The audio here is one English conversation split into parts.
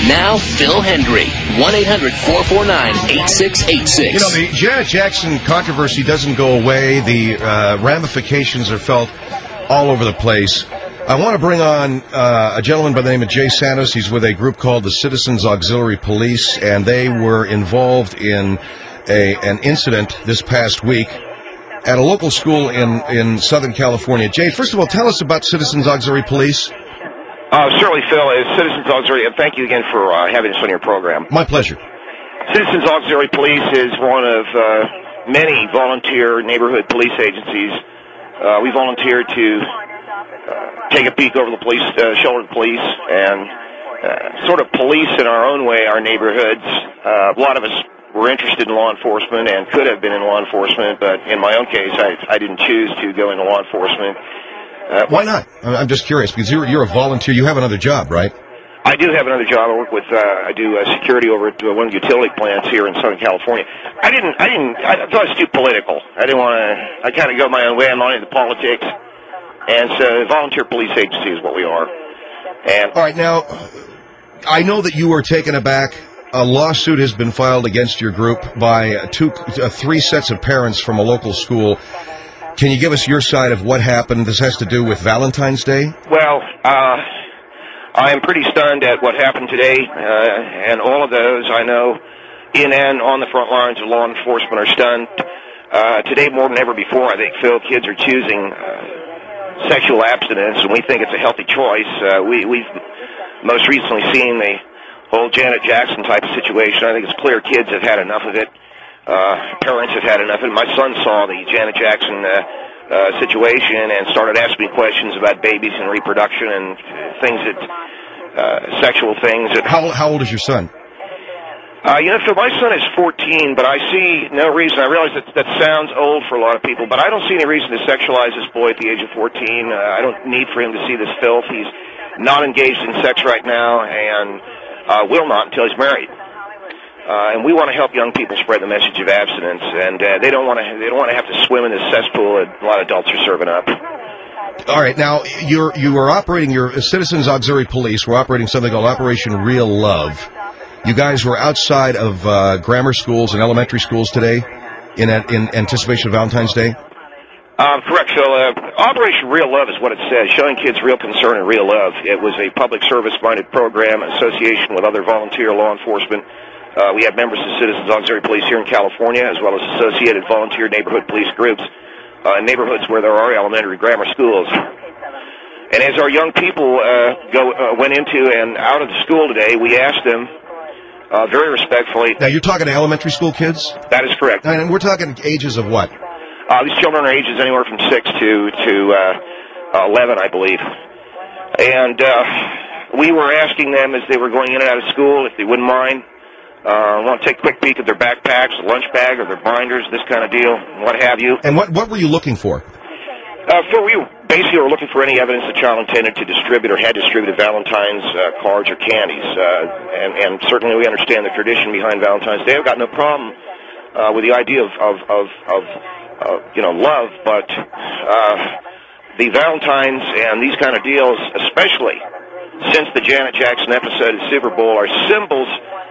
Now, Phil Hendry, 1-800-449-8686. You know, the Janet Jackson controversy doesn't go away. The ramifications are felt all over the place. I want to bring on a gentleman by the name of Jay Santos. He's with a group called the Citizens Auxiliary Police, and they were involved in an incident this past week at a local school in Southern California. Jay, first of all, tell us about Citizens Auxiliary Police. Certainly, Phil. As Citizens Auxiliary, and thank you again for having us on your program. My pleasure. Citizens Auxiliary Police is one of many volunteer neighborhood police agencies. We volunteer to take a peek over the police, shoulder the police, and sort of police in our own way our neighborhoods. A lot of us were interested in law enforcement and could have been in law enforcement, but in my own case, I didn't choose to go into law enforcement. Why not? I'm just curious, because you're a volunteer. You have another job, right? I do have another job. I work with, I do security over at one of the utility plants here in Southern California. I thought it was too political. I didn't want to, I kind of go my own way. I'm not into politics. And so, volunteer police agency is what we are. And all right, now, I know that you were taken aback. A lawsuit has been filed against your group by three sets of parents from a local school. Can you give us your side of what happened? This has to do with Valentine's Day? Well, I am pretty stunned at what happened today, and all of those I know in and on the front lines of law enforcement are stunned. Today, more than ever before, I think, Phil, kids are choosing sexual abstinence, and we think it's a healthy choice. We've most recently seen the whole Janet Jackson type of situation. I think it's clear kids have had enough of it. Parents have had enough of it. My son saw the Janet Jackson situation and started asking me questions about babies and reproduction and things that, sexual things. How old is your son? Phil, my son is 14, but I see no reason. I realize that sounds old for a lot of people, but I don't see any reason to sexualize this boy at the age of 14. I don't need for him to see this filth. He's not engaged in sex right now and will not until he's married. And we want to help young people spread the message of abstinence, and they don't want to have to swim in this cesspool that a lot of adults are serving up. All right, now you are operating your Citizens Auxiliary Police. We're operating something called Operation Real Love. You guys were outside of grammar schools and elementary schools today in anticipation of Valentine's Day? Correct, Phil. Operation Real Love is what it says, showing kids real concern and real love. It was a public service-minded program in association with other volunteer law enforcement. We have members of Citizens Auxiliary Police here in California, as well as associated volunteer neighborhood police groups in neighborhoods where there are elementary grammar schools. And as our young people went into and out of the school today, we asked them very respectfully. Now, you're talking to elementary school kids? That is correct. And we're talking ages of what? These children are ages anywhere from 6 to 11, I believe. And we were asking them as they were going in and out of school if they wouldn't mind. Want to take a quick peek at their backpacks, lunch bag, or their binders, this kind of deal, what have you. And what were you looking for? Phil, we basically were looking for any evidence the child intended to distribute or had distributed Valentine's cards or candies. And certainly we understand the tradition behind Valentine's Day. I've got no problem with the idea of love, but the Valentine's and these kind of deals, especially since the Janet Jackson episode at Super Bowl, are symbols,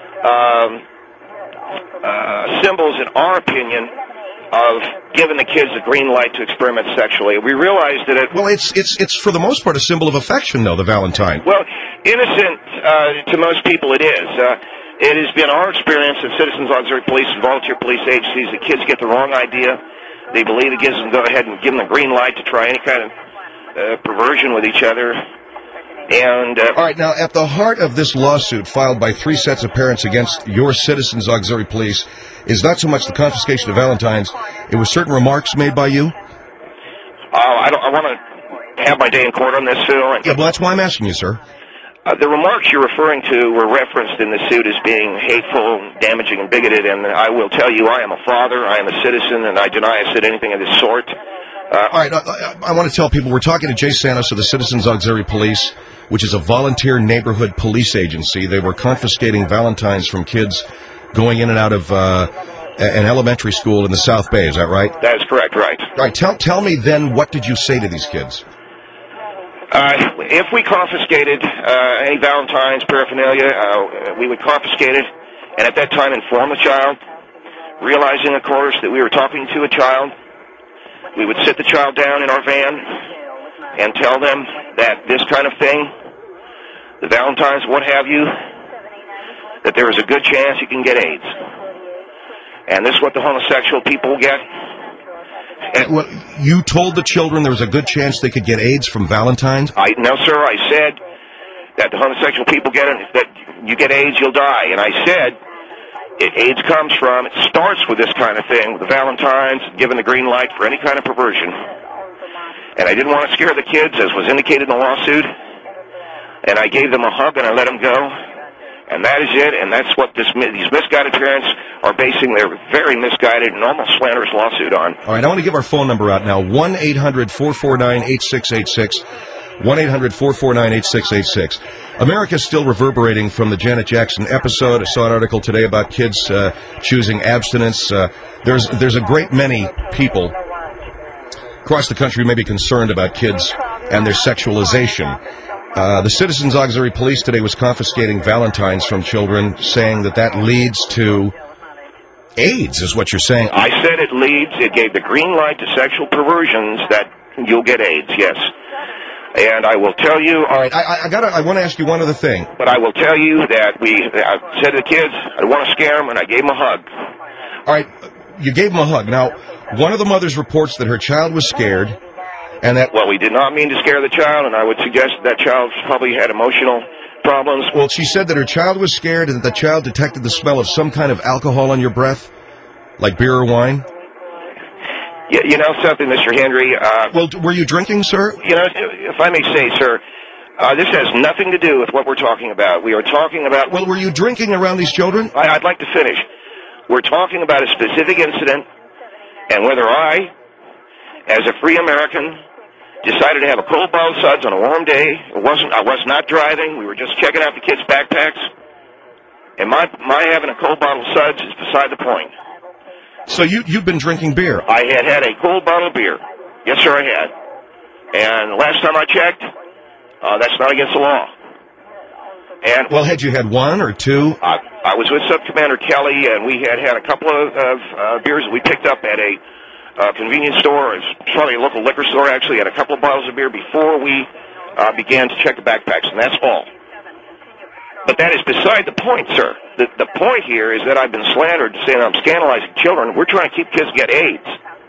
in our opinion, of giving the kids a green light to experiment sexually. We realized that it's for the most part a symbol of affection, though, the Valentine. Well, innocent to most people it is. It has been our experience at Citizens Auxiliary Police and volunteer police agencies that kids get the wrong idea. They believe it gives them go ahead and give them the green light to try any kind of perversion with each other. And all right, now, at the heart of this lawsuit filed by three sets of parents against your Citizens Auxiliary Police is not so much the confiscation of Valentine's. It was certain remarks made by you? I want to have my day in court on this, Phil. Yeah, well, that's why I'm asking you, sir. The remarks you're referring to were referenced in the suit as being hateful, damaging, and bigoted, and I will tell you I am a father, I am a citizen, and I deny I said anything of this sort. All right, I want to tell people we're talking to Jay Santos of the Citizens Auxiliary Police, which is a volunteer neighborhood police agency. They were confiscating Valentines from kids going in and out of an elementary school in the South Bay. Is that right? That is correct, right. All right, tell me then, what did you say to these kids? If we confiscated any Valentine's paraphernalia, we would confiscate it, and at that time inform the child, realizing, of course, that we were talking to a child. We would sit the child down in our van and tell them that this kind of thing, the Valentine's, what have you, that there is a good chance you can get AIDS. And this is what the homosexual people get. Well, you told the children there was a good chance they could get AIDS from Valentine's? No, sir, I said that the homosexual people get it, that you get AIDS, you'll die. And I said, AIDS comes from, it starts with this kind of thing, with the Valentine's, given the green light for any kind of perversion. And I didn't want to scare the kids, as was indicated in the lawsuit. And I gave them a hug and I let them go. And that is it, and that's what these misguided parents are basing their very misguided and almost slanderous lawsuit on. All right, I want to give our phone number out now, 1-800-449-8686, 1-800-449-8686. America's still reverberating from the Janet Jackson episode. I saw an article today about kids choosing abstinence. There's a great many people across the country who may be concerned about kids and their sexualization. The Citizens Auxiliary Police today was confiscating Valentines from children, saying that leads to AIDS, is what you're saying. I said it gave the green light to sexual perversions that you'll get AIDS, yes. And I will tell you... All right, I want to ask you one other thing. But I will tell you that I said to the kids, I don't want to scare them, and I gave them a hug. All right, you gave them a hug. Now, one of the mothers reports that her child was scared, and that... Well, we did not mean to scare the child, and I would suggest that child probably had emotional problems. Well, she said that her child was scared and that the child detected the smell of some kind of alcohol on your breath, like beer or wine. Yeah, you know something, Mr. Henry? Well, were you drinking, sir? You know, if I may say, sir, this has nothing to do with what we're talking about. We are talking about... Well, were you drinking around these children? I'd like to finish. We're talking about a specific incident, and whether I, as a free American, decided to have a cold bottle of suds on a warm day. I was not driving. We were just checking out the kids' backpacks. And my having a cold bottle of suds is beside the point. So you've been drinking beer? I had a cold bottle of beer. Yes, sir, I had. And last time I checked, that's not against the law. And well, had you had one or two? I was with Sub-Commander Kelly, and we had a couple of beers that we picked up at a convenience store. It's probably a local liquor store, actually. Had a couple of bottles of beer before we began to check the backpacks, and that's all. But that is beside the point, sir. The point here is that I've been slandered saying I'm scandalizing children. We're trying to keep kids get AIDS.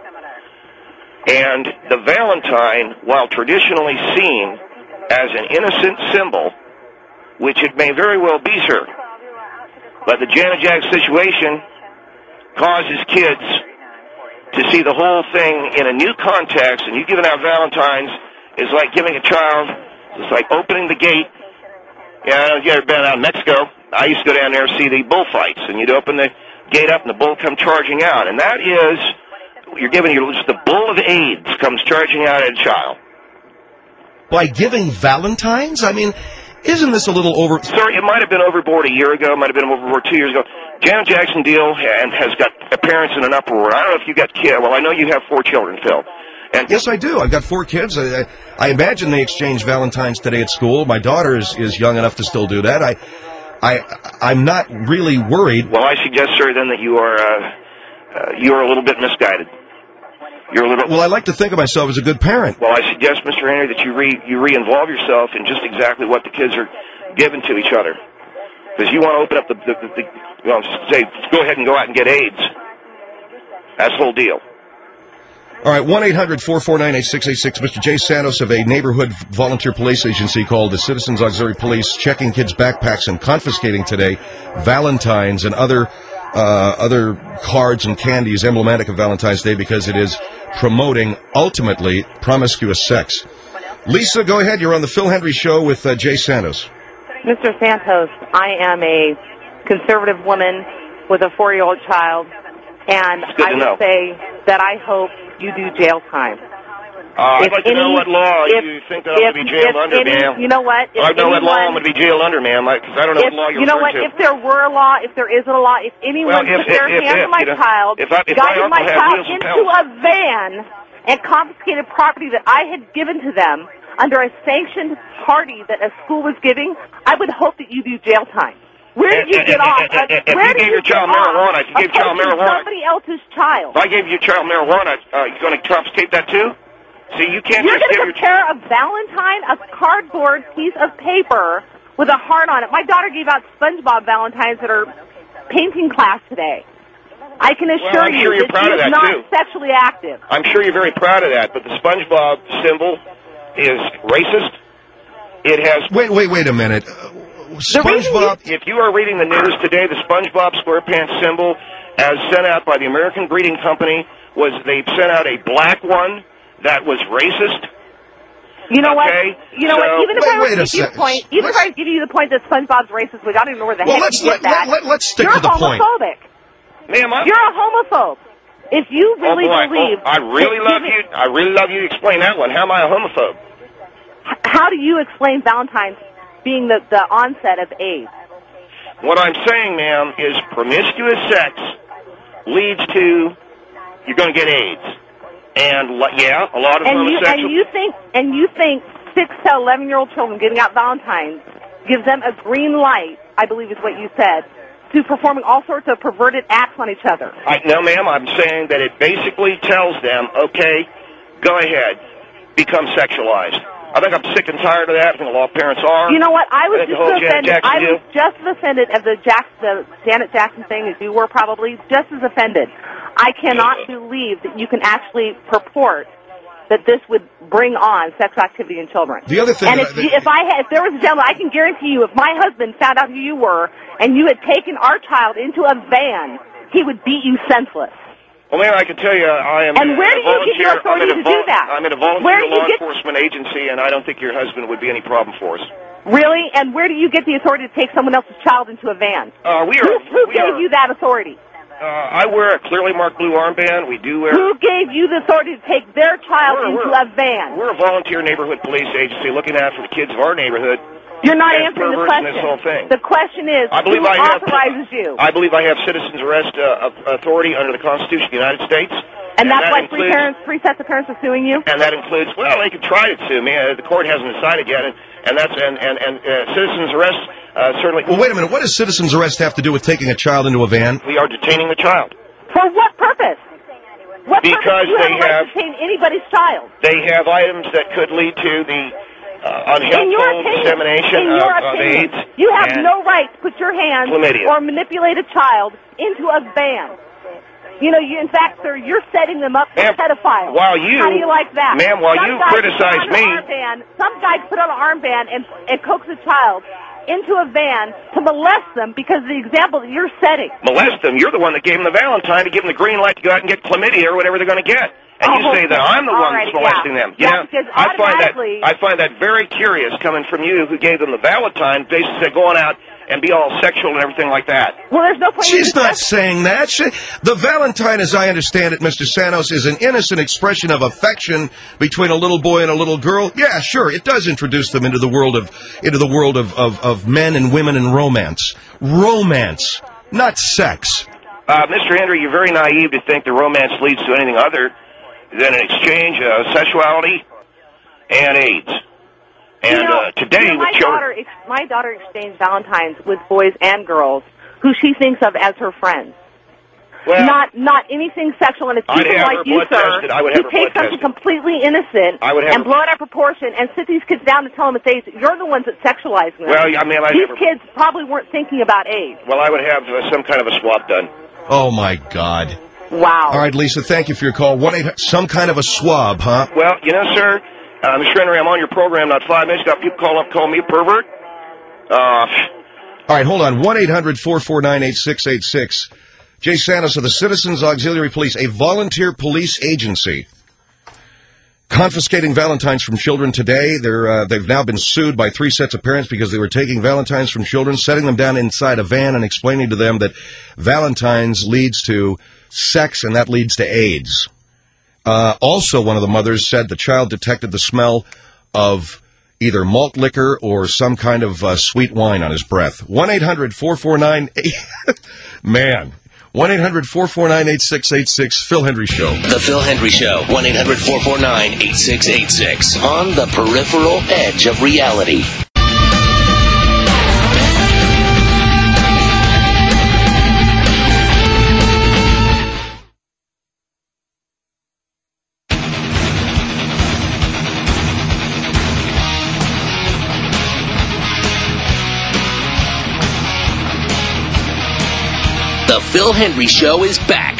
And the Valentine, while traditionally seen as an innocent symbol, which it may very well be, sir, but the Janet Jackson situation causes kids to see the whole thing in a new context, and you giving out Valentines is like giving a child, it's like opening the gate. Yeah, you ever been out in Mexico? I used to go down there and see the bullfights, and you'd open the gate up and the bull come charging out, and that is, you're giving the bull of AIDS comes charging out at a child. By giving Valentines? I mean, isn't this a little over... Sir, it might have been overboard a year ago, it might have been overboard 2 years ago. Janet Jackson deal has got parents in an uproar. I don't know if you got kids. Well, I know you have 4 children, Phil. And yes, I do. I've got 4 kids. I imagine they exchange Valentines today at school. My daughter is young enough to still do that. I'm not really worried. Well, I suggest, sir, then that you are a little bit misguided. You're a little. Well, I like to think of myself as a good parent. Well, I suggest, Mr. Henry, that you re-involve yourself in just exactly what the kids are giving to each other. Because you want to open up say, go ahead and go out and get AIDS. That's the whole deal. All right, 1-800-449-8686. Mr. Jay Santos of a neighborhood volunteer police agency called the Citizens Auxiliary Police, checking kids' backpacks and confiscating today Valentines and other cards and candies emblematic of Valentine's Day because it is promoting, ultimately, promiscuous sex. Lisa, go ahead. You're on the Phil Hendry Show with Jay Santos. Mr. Santos, I am a conservative woman with a 4-year-old child, and I would say that I hope you do jail time. I'd like to know what law you think that I'm going to be jailed under, ma'am. You know what? I know what law I'm going to be jailed under, ma'am, because I don't know what law you're referring to. If there were a law, if there isn't a law, if anyone put their hands on my child, guided my child into a van and confiscated property that I had given to them, under a sanctioned party that a school was giving, I would hope that you do jail time. Where did you get off? If you gave your child marijuana, if you gave child marijuana, somebody else's child. If I gave your child marijuana, you're going to confiscate that too? See, you can't You're just give going to compare a Valentine, a cardboard piece of paper with a heart on it. My daughter gave out SpongeBob Valentines at her painting class today. I can assure I'm sure you you're proud of that, not too. sexually active. I'm sure you're very proud of that, but the SpongeBob symbol is racist. It has... Wait a minute. SpongeBob... If you are reading the news today, the SpongeBob SquarePants symbol, as sent out by the American Greeting Company, was they sent out a black one that was racist. You know what? You know what? Even if I wait were to give you the point, even if I give you the point that SpongeBob's racist, we got to know where the heck you get that. Let's stick to the point. You're homophobic. Ma'am, you're a homophobe. If you really believe, I really love you. I really love you to explain that one. How am I a homophobe? How do you explain Valentine's being the onset of AIDS? What I'm saying, ma'am, is promiscuous sex leads to you're going to get AIDS. And yeah, a lot of homosexuals. And you think 6 to 11-year-old children giving out Valentines gives them a green light, I believe is what you said, to performing all sorts of perverted acts on each other. No, ma'am, I'm saying that it basically tells them, okay, go ahead, become sexualized. I think I'm sick and tired of that. I think a lot of parents are. You know what? I was just as offended of the Janet Jackson thing as you were, probably. Just as offended. I cannot believe that you can actually purport that this would bring on sexual activity in children. The other thing, and if there was a gentleman, I can guarantee you, if my husband found out who you were and you had taken our child into a van, he would beat you senseless. Well, ma'am, I can tell you, I am. And where do you get your authority to do that? I'm in a volunteer law enforcement agency, and I don't think your husband would be any problem for us. Really? And where do you get the authority to take someone else's child into a van? Who gave you that authority? I wear a clearly marked blue armband. We do wear... Who gave you the authority to take their child into a van? We're a volunteer neighborhood police agency looking after the kids of our neighborhood. You're not answering the question. This whole thing. The question is, who authorizes you? I believe I have citizen's arrest authority under the Constitution of the United States. And that's why three sets of parents are suing you? And that includes, well, they could try to sue me. The court hasn't decided yet. And citizen's arrest certainly... Well, wait a minute. What does citizen's arrest have to do with taking a child into a van? We are detaining the child. For what purpose? Because they have... to detain anybody's child? They have items that could lead to the... unhelpful dissemination of AIDS. You have no right to put your hands or manipulate a child into a van. You know, in fact, sir, you're setting them up for pedophiles. How do you like that? Ma'am, while you criticize me... Some guy put on an armband and coax a child into a van to molest them because of the example that you're setting. Molest them? You're the one that gave them the Valentine to give them the green light to go out and get chlamydia or whatever they're going to get. And you say that I'm the one that's molesting them. I find that very curious coming from you who gave them the Valentine, basically going out and be all sexual and everything like that. Well, there's no point. She's not saying that. The Valentine, as I understand it, Mr. Santos, is an innocent expression of affection between a little boy and a little girl. Yeah, sure, it does introduce them into the world of men and women and romance. Romance, not sex. Mr. Henry, you're very naive to think the romance leads to anything other than an exchange of sexuality and AIDS. And today, my daughter exchanged Valentines with boys and girls who she thinks of as her friends. Well, not anything sexual, and it's people like you, sir, who take something completely innocent and blow it out of proportion and sit these kids down and tell them it's AIDS. You're the ones that sexualize them. Well, I mean, these kids probably weren't thinking about AIDS. Well, I would have some kind of a swab done. Oh my God! Wow. All right, Lisa, thank you for your call. Some kind of a swab, huh? Well, you know, sir. Mr. Henry, I'm on your program, not 5 minutes. Got people call me a pervert. All right, hold on. 1-800-449-8686. Jay Santos of the Citizens Auxiliary Police, a volunteer police agency, confiscating Valentines from children today. They've now been sued by 3 sets of parents because they were taking Valentines from children, setting them down inside a van, and explaining to them that Valentines leads to sex and that leads to AIDS. Also, one of the mothers said the child detected the smell of either malt liquor or some kind of sweet wine on his breath. 1-800-449... Man, 1-800-449-8686, Phil Hendry Show. The Phil Hendry Show, 1-800-449-8686. On the peripheral edge of reality. The Phil Hendry Show is back.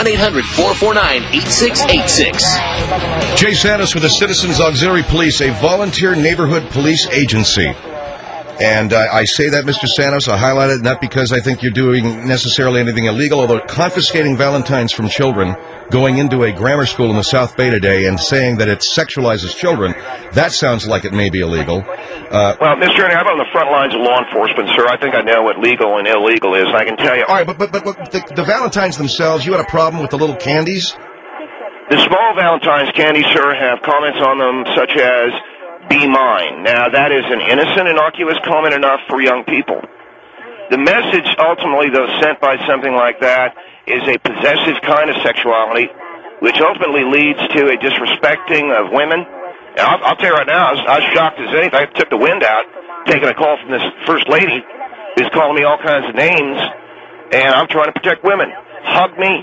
1-800-449-8686. Jay Santos with the Citizens Auxiliary Police, a volunteer neighborhood police agency. And I say that, Mr. Santos, I highlight it not because I think you're doing necessarily anything illegal, although confiscating Valentines from children, going into a grammar school in the South Bay today and saying that it sexualizes children, that sounds like it may be illegal. Well, Mr. Ernie, I'm on the front lines of law enforcement, sir. I think I know what legal and illegal is, and I can tell you. All right, but the Valentines themselves, you had a problem with the little candies? The small Valentine's candies, sir, have comments on them such as, "Be mine." Now, that is an innocent, innocuous comment enough for young people. The message ultimately, though, sent by something like that is a possessive kind of sexuality, which ultimately leads to a disrespecting of women. And I'll tell you right now, I was shocked as anything. I took the wind out, taking a call from this first lady who's calling me all kinds of names, and I'm trying to protect women. Hug me.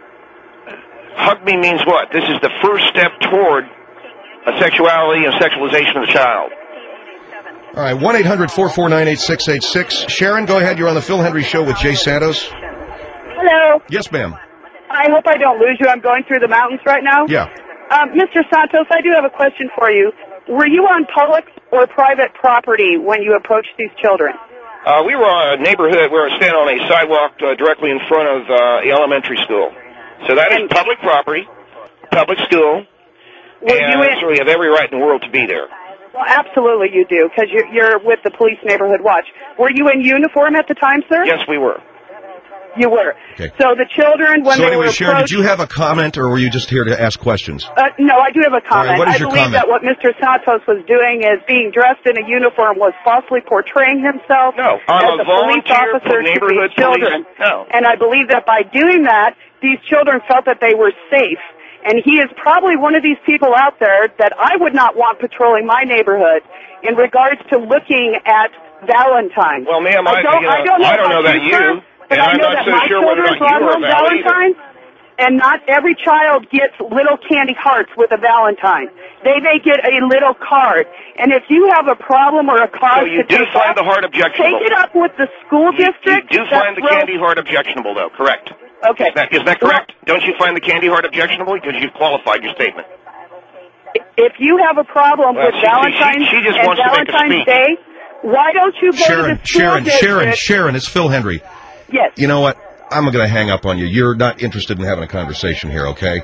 Hug me means what? This is the first step toward a sexuality and sexualization of the child. All right, 1-800-449-8686. Sharon, go ahead. You're on the Phil Hendry Show with Jay Santos. Hello. Yes, ma'am. I hope I don't lose you. I'm going through the mountains right now. Yeah. Mr. Santos, I do have a question for you. Were you on public or private property when you approached these children? We were on a neighborhood. We were standing on a sidewalk directly in front of the elementary school. So that is public property, public school, so we have every right in the world to be there. Well, absolutely you do, because you're with the Police Neighborhood Watch. Were you in uniform at the time, sir? Yes, we were. You were. Okay. So the children, when they were approached... Sharon, did you have a comment, or were you just here to ask questions? No, I do have a comment. All right, what is your comment? I believe that what Mr. Santos was doing is being dressed in a uniform was falsely portraying himself as a police officer to these children. No. And I believe that by doing that, these children felt that they were safe. And he is probably one of these people out there that I would not want patrolling my neighborhood in regards to looking at Valentine's. Well, ma'am, I don't know that you... But I know that my children brought home Valentines, and not every child gets little candy hearts with a Valentine. They may get a little card. And if you have a problem or a cause so you do find the heart objectionable. Take it up with the school district. You do find the candy heart objectionable, though, correct? Okay. Is that correct? Don't you find the candy heart objectionable? Because you've qualified your statement. If you have a problem with Valentine's and Valentine's Day, why don't you go to the school district? Sharon, it's Phil Hendry. Yes. You know what? I'm going to hang up on you. You're not interested in having a conversation here, okay?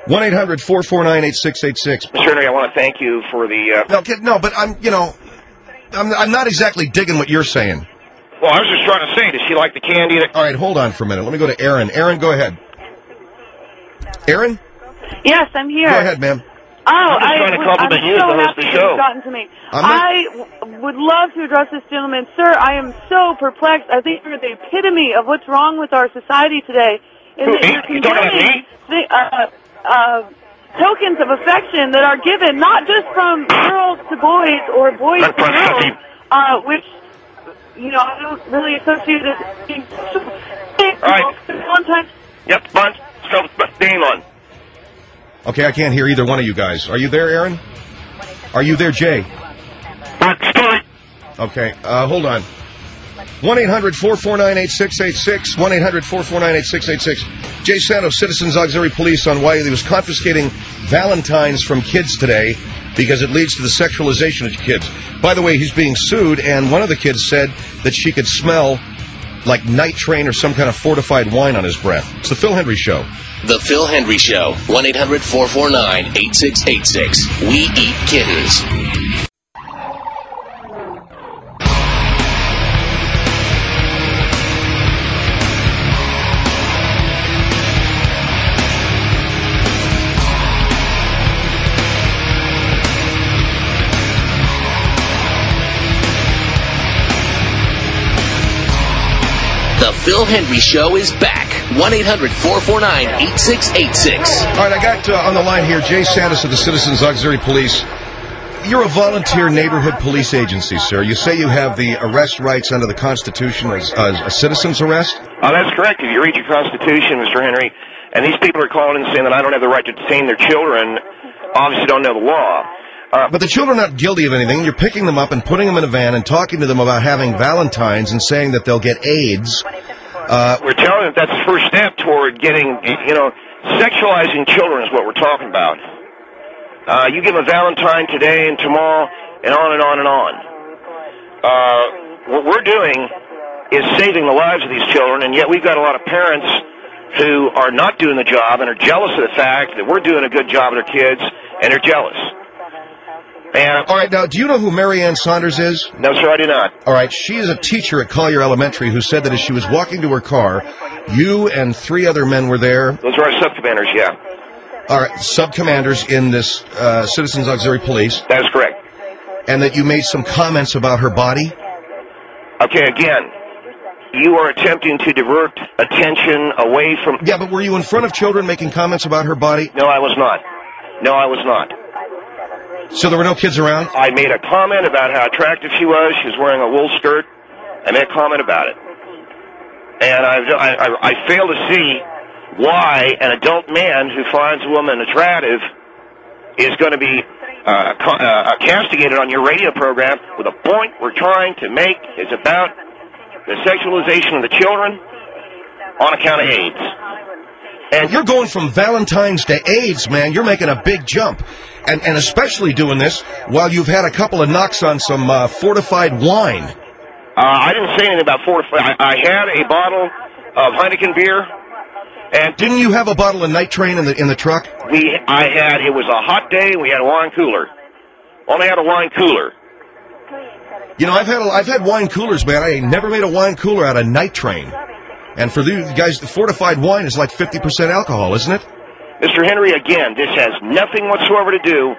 1-800-449-8686. Mr. Henry, I want to thank you for the... No, but I'm not exactly digging what you're saying. Well, I was just trying to say, does she like the candy? All right, hold on for a minute. Let me go to Aaron. Aaron, go ahead. Aaron? Yes, I'm here. Go ahead, ma'am. I'm just trying to compliment you as the host of the show. Gotten to me. I would love to address this gentleman. Sir, I am so perplexed. I think you're the epitome of what's wrong with our society today. You're talking about me? Tokens of affection that are given not just from girls to boys or boys to girls, which, I don't really associate it as being all right. Yep, Bunt. Name on. Okay, I can't hear either one of you guys. Are you there, Aaron? Are you there, Jay? Okay, hold on. 1-800-449-8686. 1-800-449-8686. Jay Santos, Citizens Auxiliary Police, on why he was confiscating Valentines from kids today because it leads to the sexualization of kids. By the way, he's being sued, and one of the kids said that she could smell like Night Train or some kind of fortified wine on his breath. It's the Phil Hendry Show. The Phil Hendry Show, 1-800-449-8686. We eat kittens. The Phil Hendry Show is back. 1-800-449-8686. All right, I got on the line here Jay Santos of the Citizens Auxiliary Police. You're a volunteer neighborhood police agency, sir. You say you have the arrest rights under the Constitution as a citizen's arrest? That's correct. If you read your Constitution, Mr. Henry, and these people are calling and saying that I don't have the right to detain their children, obviously don't know the law. But the children are not guilty of anything. You're picking them up and putting them in a van and talking to them about having Valentines and saying that they'll get AIDS. We're telling them that's the first step toward getting, sexualizing children is what we're talking about. You give a Valentine today and tomorrow and on and on and on. What we're doing is saving the lives of these children, and yet we've got a lot of parents who are not doing the job and are jealous of the fact that we're doing a good job with their kids, and they're jealous. And all right, now, do you know who Mary Ann Saunders is? No, sir, I do not. All right, she is a teacher at Collier Elementary who said that as she was walking to her car, you and 3 other men were there. Those are our sub-commanders, yeah. All right, sub-commanders in this Citizens Auxiliary Police. That is correct. And that you made some comments about her body? Okay, again, you are attempting to divert attention away from... Yeah, but were you in front of children making comments about her body? No, I was not. No, I was not. So there were no kids around? I made a comment about how attractive she was. She was wearing a wool skirt. I made a comment about it. And I fail to see why an adult man who finds a woman attractive is going to be castigated on your radio program with a point we're trying to make is about the sexualization of the children on account of AIDS. And you're going from Valentine's to AIDS, man. You're making a big jump. And especially doing this while you've had a couple of knocks on some fortified wine. I didn't say anything about fortified. I had a bottle of Heineken beer. And didn't you have a bottle of Night Train in the truck? It was a hot day, and we had a wine cooler. Only had a wine cooler. You know, I've had wine coolers, man. I never made a wine cooler out of Night Train. And for you guys, the fortified wine is like 50% alcohol, isn't it? Mr. Henry, again, this has nothing whatsoever to do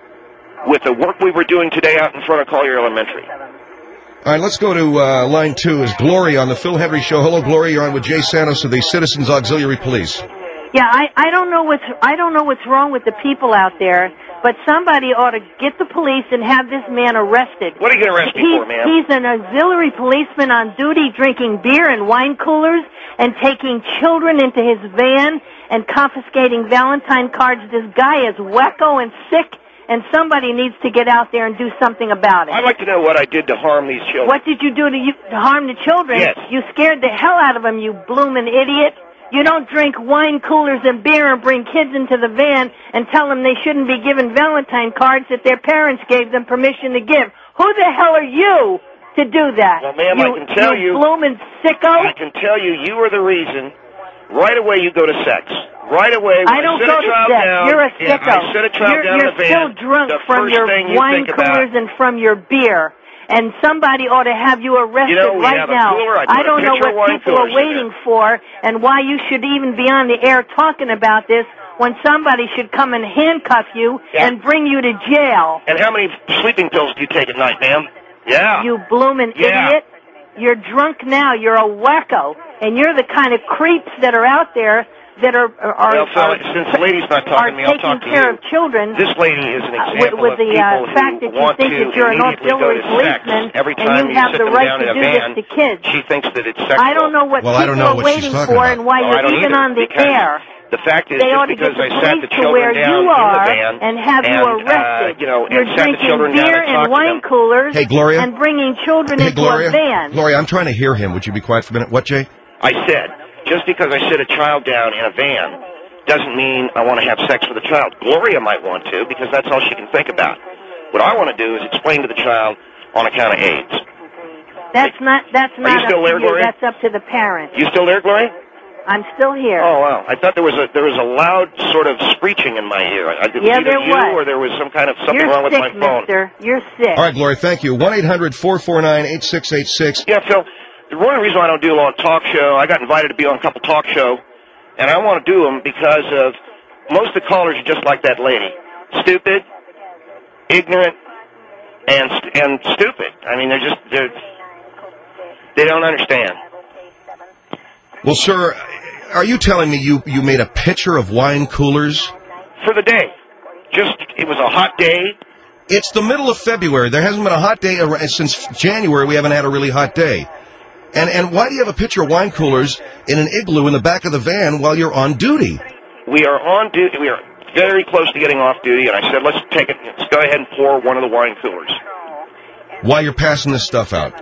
with the work we were doing today out in front of Collier Elementary. All right, let's go to line 2 is Glory on the Phil Henry Show. Hello, Glory. You're on with Jay Santos of the Citizens Auxiliary Police. Yeah, I don't know what's wrong with the people out there, but somebody ought to get the police and have this man arrested. What are you going to arrest me for, ma'am? He's an auxiliary policeman on duty drinking beer and wine coolers and taking children into his van and confiscating Valentine cards. This guy is wacko and sick, and somebody needs to get out there and do something about it. I'd like to know what I did to harm these children. What did you do to harm the children? Yes. You scared the hell out of them, you bloomin' idiot. You don't drink wine coolers and beer and bring kids into the van and tell them they shouldn't be given Valentine cards that their parents gave them permission to give. Who the hell are you to do that? Well, ma'am, I can tell you... bloomin' sicko. I can tell you are the reason. Right away you go to sex. Right away. I don't go to sex. You're a sicko. I set a child down in the van. You're still drunk from your wine coolers and from your beer. And somebody ought to have you arrested right now. I don't know what people are waiting for and why you should even be on the air talking about this when somebody should come and handcuff you and bring you to jail. And how many sleeping pills do you take at night, ma'am? Yeah. You bloomin' idiot. You're drunk now. You're a wacko. And you're the kind of creeps that are out there that are since the lady's not talking to me, I'll talk to you. Taking care of children. This lady is an example with of the people fact who that you want think to that you're an auxiliary policeman every time and you have the right to do this to kids. She thinks that it's sexual. I don't know what people are waiting for and why you're even on the air. The fact is, they ought to because get the I sat the police to children where down you in the are van and have you arrested. You're and sat the drinking children down beer and wine coolers and bringing children into a van. Gloria, I'm trying to hear him. Would you be quiet for a minute? What, Jay? I said, just because I sit a child down in a van doesn't mean I want to have sex with a child. Gloria might want to, because that's all she can think about. What I want to do is explain to the child on account of AIDS. That's not up to you. That's up to the parents. You still there, Gloria? I'm still here. Oh, wow. I thought there was a loud sort of screeching in my ear. There was. Or there was some kind of something wrong with my phone. Mister. You're sick. All right, Gloria, thank you. 1-800-449-8686. Yeah, Phil, one of the reasons I don't do a lot of talk show, I got invited to be on a couple talk show, and I want to do them because of most of the callers are just like that lady. Stupid, ignorant, and stupid. I mean, they don't understand. Well, sir, are you telling me you made a pitcher of wine coolers? For the day. It was a hot day. It's the middle of February. There hasn't been a hot day since January. We haven't had a really hot day. And why do you have a pitcher of wine coolers in an igloo in the back of the van while you're on duty? We are on duty. We are very close to getting off duty, and I said, let's go ahead and pour one of the wine coolers. While you're passing this stuff out.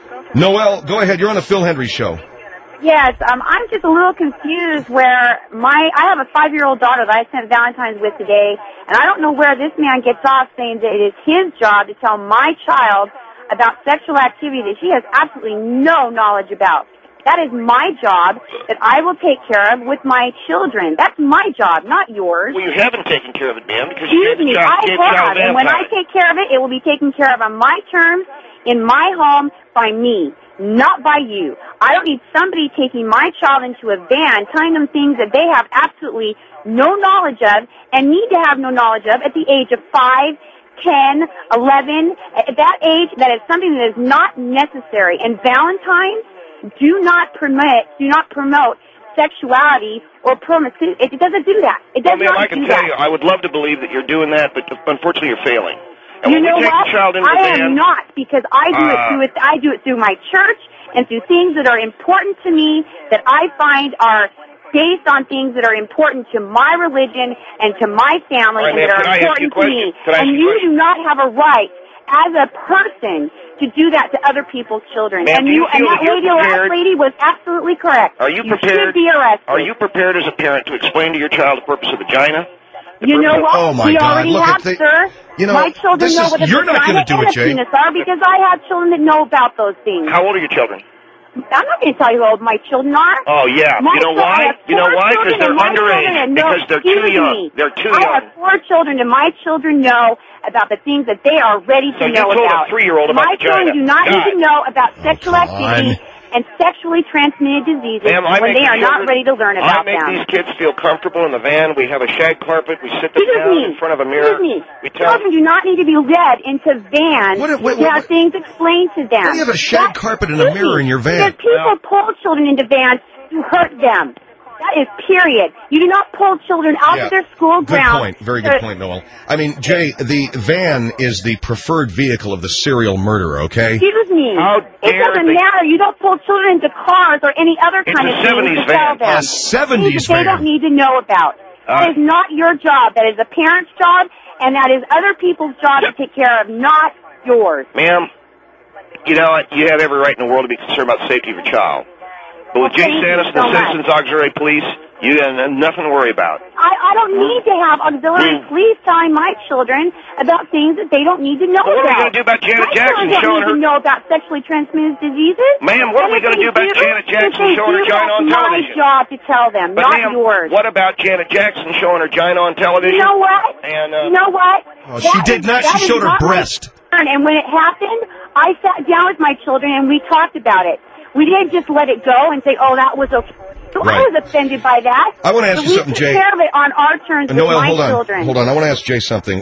Noel, go ahead. You're on the Phil Hendry Show. Yes, I'm just a little confused where I have a 5-year-old daughter that I spent Valentine's with today, and I don't know where this man gets off saying that it is his job to tell my child about sexual activity that she has absolutely no knowledge about. That is my job that I will take care of with my children. That's my job, not yours. Well, you haven't taken care of it, ma'am, because Excuse me, I have, and when I take care of it, it will be taken care of on my terms, in my home, by me. Not by you. I don't need somebody taking my child into a van, telling them things that they have absolutely no knowledge of and need to have no knowledge of at the age of 5, 10, 11. At that age, that is something that is not necessary. And Valentine's do not promote sexuality or promiscuity. It doesn't do that. It does not do that. I can tell you, I would love to believe that you're doing that, but unfortunately you're failing. And you know what? I am not, because I do it through my church and through things that are important to me that I find are based on things that are important to my religion and to my family and that are important to me. And you do not have a right as a person to do that to other people's children. And that lady was absolutely correct. Are you prepared? You should be arrested. Are you prepared as a parent to explain to your child the purpose of vagina? You know what? Oh my God! Already have, sir. My children know what a vagina and a penis are because I have children that know about those things. How old are your children? I'm not going to tell you how old my children are. Oh, yeah. You know why? You know why? Because they're underage. Because they're too young. They're too young. I have 4 children, and my children know about the things that they are ready to know about. So you told a 3-year-old about vagina. My children do not need to know about sexual activity and sexually transmitted diseases when they are not ready to learn about them. I make these kids feel comfortable in the van. We have a shag carpet. We sit them down in front of a mirror. Children do not need to be led into vans to have things explained to them. Why do you have a shag carpet and a mirror in your van? Because people pull children into vans to hurt them. That is period. You do not pull children out of their school grounds. Very good point, Noel. I mean, Jay, the van is the preferred vehicle of the serial murderer, okay? Excuse me. It doesn't matter. You don't pull children into cars or any other kind of thing to tell them. A 70s van. They don't need to know about. That is not your job. That is a parent's job, and that is other people's job to take care of, not yours. Ma'am, you know what? You have every right in the world to be concerned about the safety of your child. But with Jay Santos and the Citizens Auxiliary Police, you have nothing to worry about. I don't need to have auxiliary police telling my children about things that they don't need to know about. What are we going to do about Janet Jackson showing her... don't need to know about sexually transmitted diseases. Ma'am, what are we going to do about Janet Jackson showing her vagina on television? It's my job to tell them, not yours. What about Janet Jackson showing her vagina on television? You know what? You know what? Oh, she did not. She showed her breast. And when it happened, I sat down with my children and we talked about it. We didn't just let it go and say, oh, that was okay. So I was offended by that. I want to ask you something, Jay. We took care of it on our terms with my children. Hold on. I want to ask Jay something.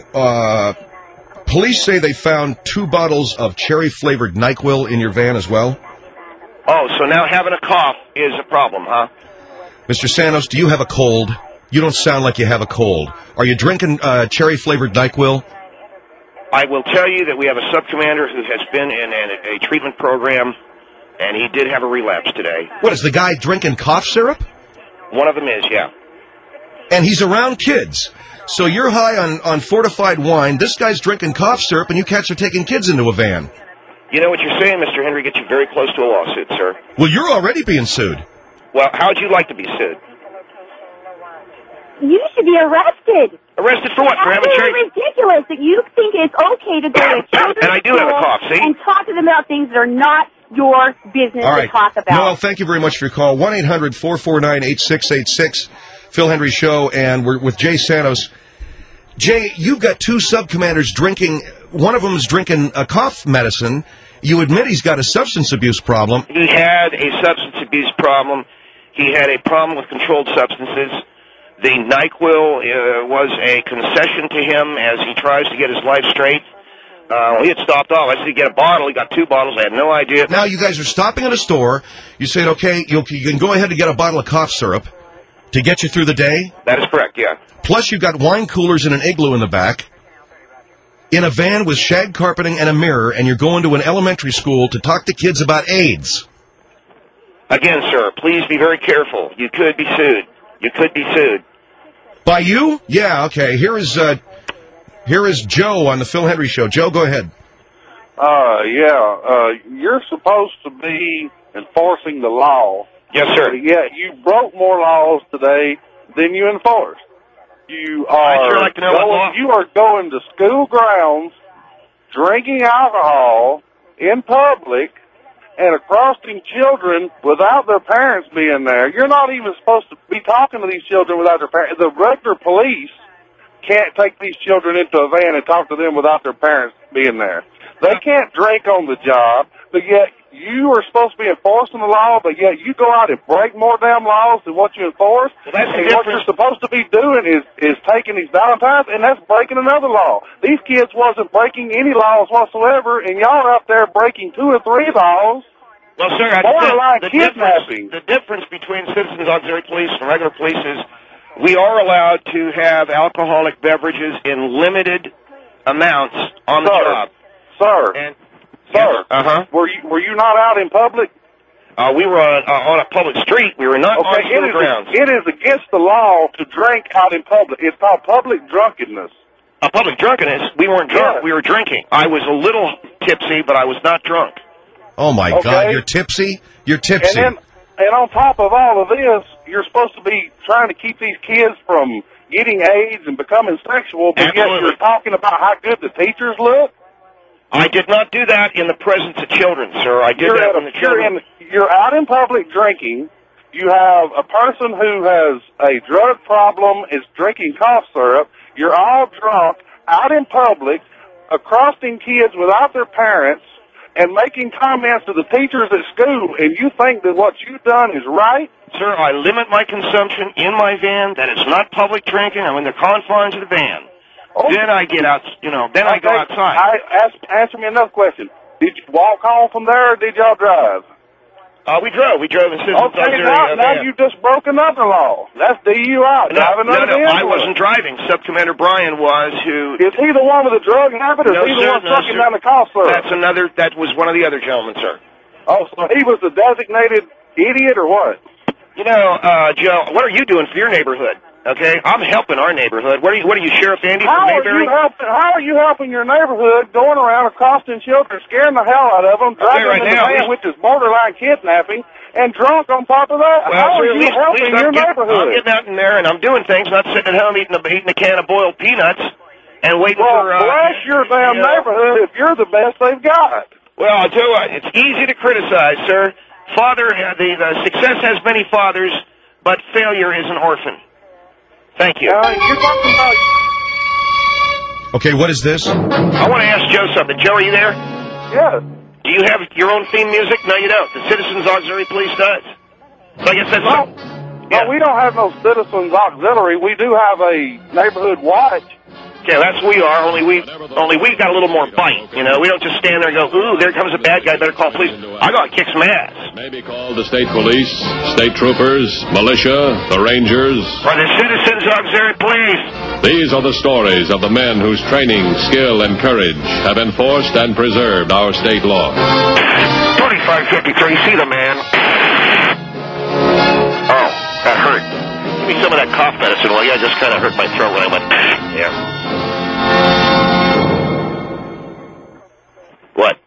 Police say they found 2 bottles of cherry-flavored NyQuil in your van as well? Oh, so now having a cough is a problem, huh? Mr. Santos, do you have a cold? You don't sound like you have a cold. Are you drinking cherry-flavored NyQuil? I will tell you that we have a sub-commander who has been in a treatment program, and he did have a relapse today. What, is the guy drinking cough syrup? One of them is, yeah. And he's around kids. So you're high on fortified wine, this guy's drinking cough syrup, and you cats are taking kids into a van. You know what you're saying, Mr. Henry, gets you very close to a lawsuit, sir. Well, you're already being sued. Well, how would you like to be sued? You should be arrested. Arrested for what? For having cherry? It's ridiculous that you think it's okay to go to children's and I do have a cough, see? And talk to them about things that are not your business to talk about. Noel, thank you very much for your call. 1-800-449-8686, Phil Hendry Show, and we're with Jay Santos. Jay, you've got 2 sub-commanders drinking. One of them is drinking a cough medicine. You admit he's got a substance abuse problem. He had a substance abuse problem. He had a problem with controlled substances. The NyQuil was a concession to him as he tries to get his life straight. He had stopped off. I said, get a bottle. He got 2 bottles. I had no idea. Now, you guys are stopping at a store. You said, okay, you can go ahead and get a bottle of cough syrup. To get you through the day? That is correct, yeah. Plus you've got wine coolers and an igloo in the back, in a van with shag carpeting and a mirror, and you're going to an elementary school to talk to kids about AIDS. Again, sir, please be very careful. You could be sued. You could be sued. By you? Yeah, okay. Here is Joe on the Phil Hendry Show. Joe, go ahead. You're supposed to be enforcing the law. Yes, sir. Yeah, you broke more laws today than you enforced. You are going to school grounds, drinking alcohol in public, and accosting children without their parents being there. You're not even supposed to be talking to these children without their parents. The regular police can't take these children into a van and talk to them without their parents being there. They can't drink on the job, but yet you are supposed to be enforcing the law, but yet you go out and break more damn laws than what you enforce. Well, that's and what you're supposed to be doing is taking these Valentines, and that's breaking another law. These kids wasn't breaking any laws whatsoever, and y'all are up there breaking 2 or 3 laws. Well, sir, the difference between Citizens Auxiliary Police and regular police is we are allowed to have alcoholic beverages in limited amounts on the job. Sir, were you not out in public? We were on a public street. We were not on school grounds. It is against the law to drink out in public. It's called public drunkenness. Public drunkenness? We weren't drunk. Yeah. We were drinking. I was a little tipsy, but I was not drunk. Oh, my God. You're tipsy? You're tipsy. And on top of all of this, you're supposed to be trying to keep these kids from getting AIDS and becoming sexual, but yet you're talking about how good the teachers look? I did not do that in the presence of children, sir. I did that when the children... You're out in public drinking. You have a person who has a drug problem, is drinking cough syrup. You're all drunk, out in public, accosting kids without their parents, and making comments to the teachers at school, and you think that what you've done is right? Sir, I limit my consumption in my van. That is not public drinking. I'm in the confines of the van. Okay. Then I get out, then I go outside. Answer me another question. Did you walk home from there, or did y'all drive? We drove. We drove in Citizens Auxiliary. Now you just broke another law. That's DUI. No, I wasn't driving. Subcommander Bryan was, who... Is he the one with the drug habit, or is he the one sucking down the cough syrup? That was one of the other gentlemen, sir. Oh, so he was the designated idiot, or what? Joe, what are you doing for your neighborhood? Okay, I'm helping our neighborhood. What are you, Sheriff Andy from Mayberry? How are you helping your neighborhood, going around accosting children, scaring the hell out of them, driving in the van, which is borderline kidnapping, and drunk on top of that? Well, how are you helping your neighborhood? I'm getting out in there, and I'm doing things, not sitting at home eating a can of boiled peanuts and waiting for... bless your damn neighborhood if you're the best they've got. Well, I'll tell you what, it's easy to criticize, sir. The success has many fathers, but failure is an orphan. Thank you. You're talking about... Okay, what is this? I want to ask Joe something. Joe, are you there? Yeah. Do you have your own theme music? No, you don't. The Citizens Auxiliary Police does. So I guess that's... No, we don't have no Citizens Auxiliary. We do have a neighborhood watch. Yeah, that's we are, only we've got a little more bite, We don't just stand there and go, ooh, there comes a bad guy, better call police. I gotta kick some ass. May be called the state police, state troopers, militia, the rangers. Or the Citizens Auxiliary Police. These are the stories of the men whose training, skill, and courage have enforced and preserved our state law. 2553, see the man. Oh, that hurt. Give me some of that cough medicine. Well, yeah, I just kind of hurt my throat when I went, yeah.